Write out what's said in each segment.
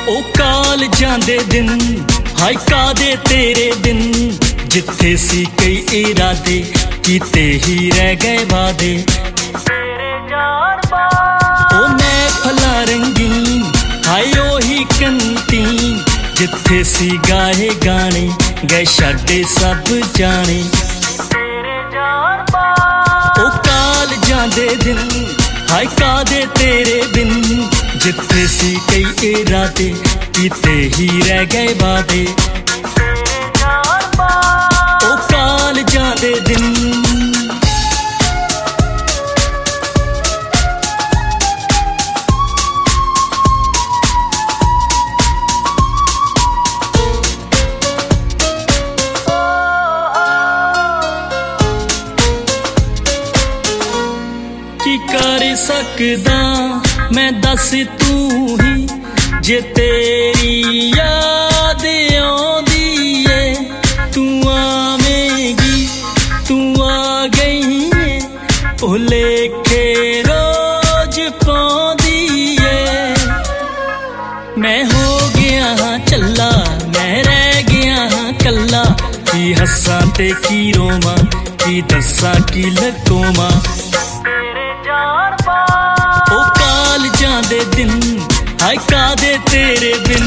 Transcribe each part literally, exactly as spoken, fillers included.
ओ काल जांदे दिन हाय कादे तेरे दिन जिथे सी कई इरादे कीते ही रह गए वादे ओ महफिलां रंगीन हाय ओही कंटीन जिथे सी गाए गाने गए छड्डे सब जाने ओ काल जांदे दिन हाय कादे तेरे बिन जिथे सी कई इरादे कीते ही रह गए वादे ओ काल जांदे दिन की कर सकदा मैं दस तू ही जे तेरी याद आउंदी है तू आवेगी तू आ गई है भुलेखे रोज पाउंदी है मैं हो गया हाँ चला मैं रह गया हाँ कल्ला की हस्सां ते की रोवां की दस्सां की लकोवां ओ काल जांदे दिन हाय कादे तेरे बिन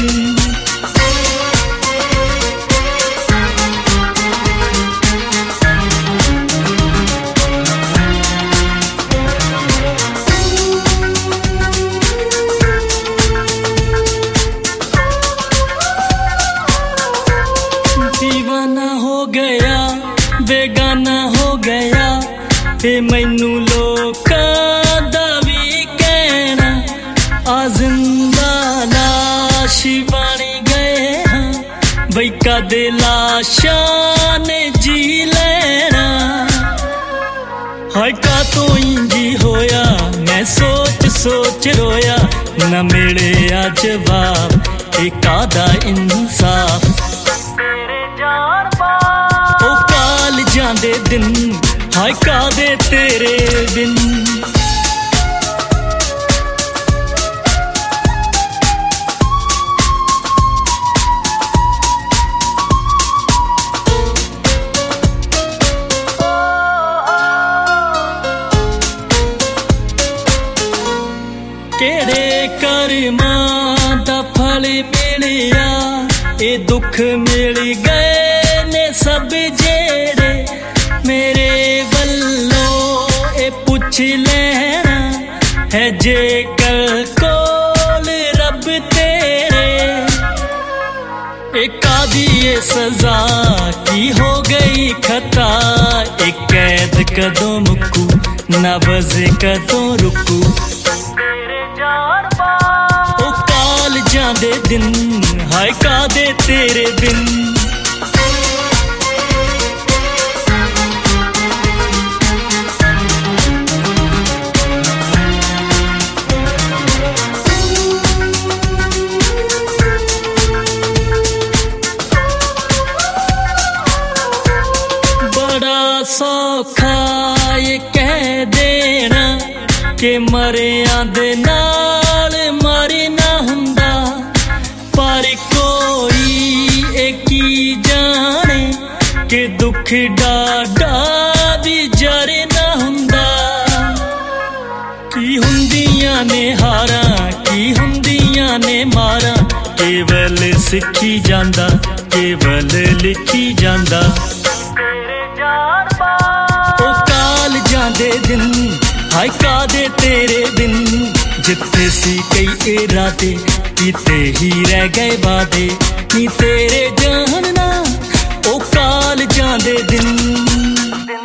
दीवाना हो गया बेगाना हो गया ते मैनू लोकां दा वी कहना आ जिंदा लाश बन गए हाँ बई कदे लाशां ने जी लेना हाय का तो इंजी होया मैं सोच सोच रोया न मिले आ जवाब ए कादा इंसाफ ओ काल जांदे दिन हाय कादे तेरे बिन केड़े कर्मां दा फल मिलिया ए दुख मिल गए ने सब जेड़े मेरे वल्लों ए पुछ लेना है जे कल कोल रब तेरे ए कादी ए सजा की हो गई खता ए कैद कदों मुक्कू नबज़ कदों रुकू ओ काल जांदे दिन हाय कादे तेरे बिन बड़ा सौखा ये कह देना के मरियां दे नाल मरी ना हुंदा पर कोई एक ही जाने के दुख डाडा भी जरे ना हुंदा की हुंदियां ने हारां की हुंदियां ने मारां केवल सिखी जांदा केवल लिखी जांदा ओ काल जांदे दिन हाय कादे तेरे बिन जिथे सी कई इरादे कीते ही रह गए वादे नी तेरे जानना ओ काल जांदे दिन